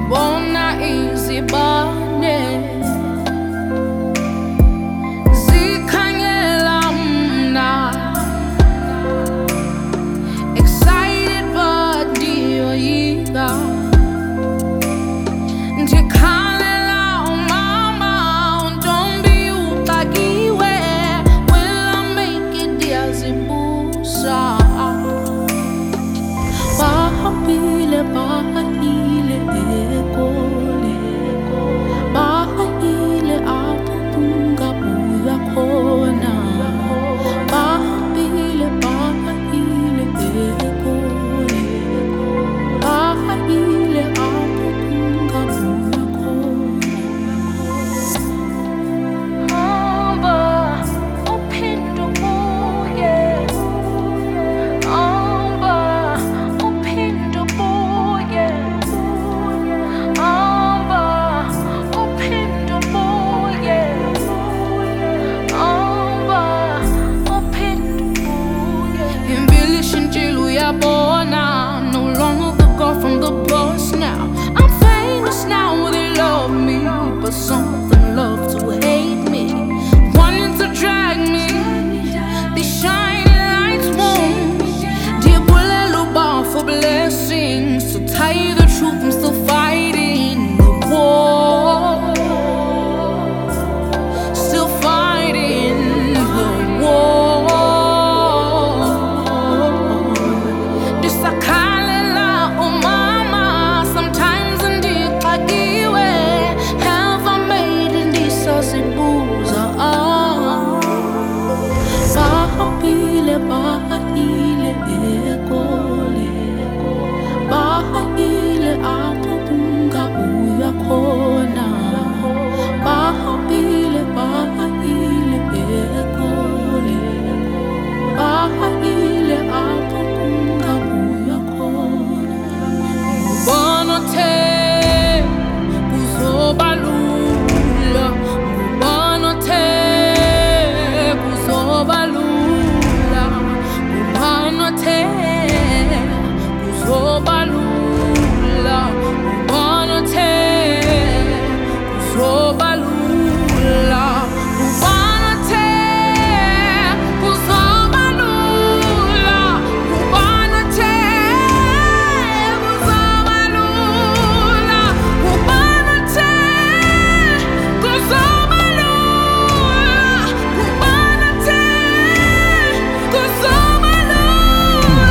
bona izibane zikhanyela mna, excited but ndiyoyika. Ndikhalela umama untombi uxakiwe, will I make it? Ndiyazibuza. Bahambile bahile ekole, bahile apho kungabuya khona. Bahambile bahile ekole, bahile apho kungabuya khona. Hamba uphinde ubuye, hamba uphinde ubuye, hamba uphinde ubuye, hamba uphinde ubuye. Impilo ishintshile uyabona, no longer the girl from the bus now. I'm famous now, they love me, but some of them love to hate me, wanting to drag me. These shining lights won't. Dear Bulelo bar for blessings, to tell you the truth, I'm still fighting the war, still fighting the war. Ndisakhalela umama, sometimes ndixakiwe, have I made it? Ndisazibuza. Bahambile bahile ekole, bahile apho kungabuya khona. Bahambile bahile ekole, bahile apho kungabuya khona. Ngubona othe kuzoba lula, ngubona othe kuzoba lula, ngubona othe kuzoba lula, ngubona othe kuzoba lula, ngubona othe kuzoba lula, ngubona othe kuzoba lula, ngubona othe kuzoba lula, ngubona othe kuzoba lula.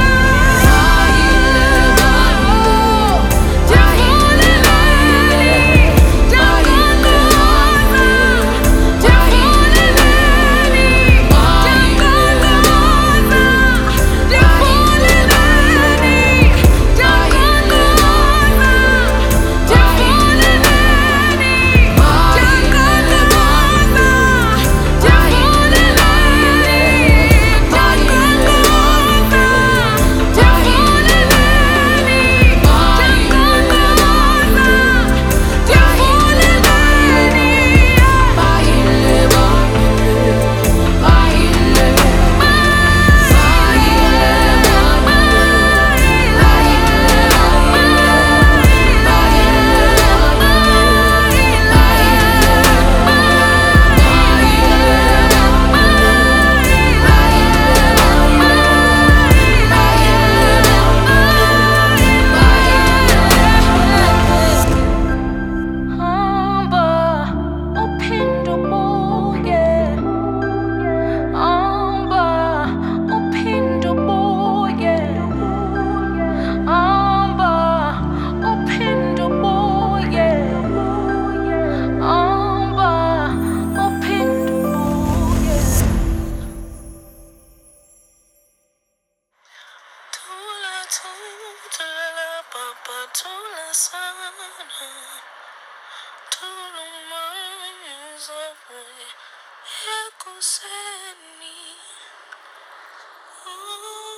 Tula sana, tula maiza ekuseni.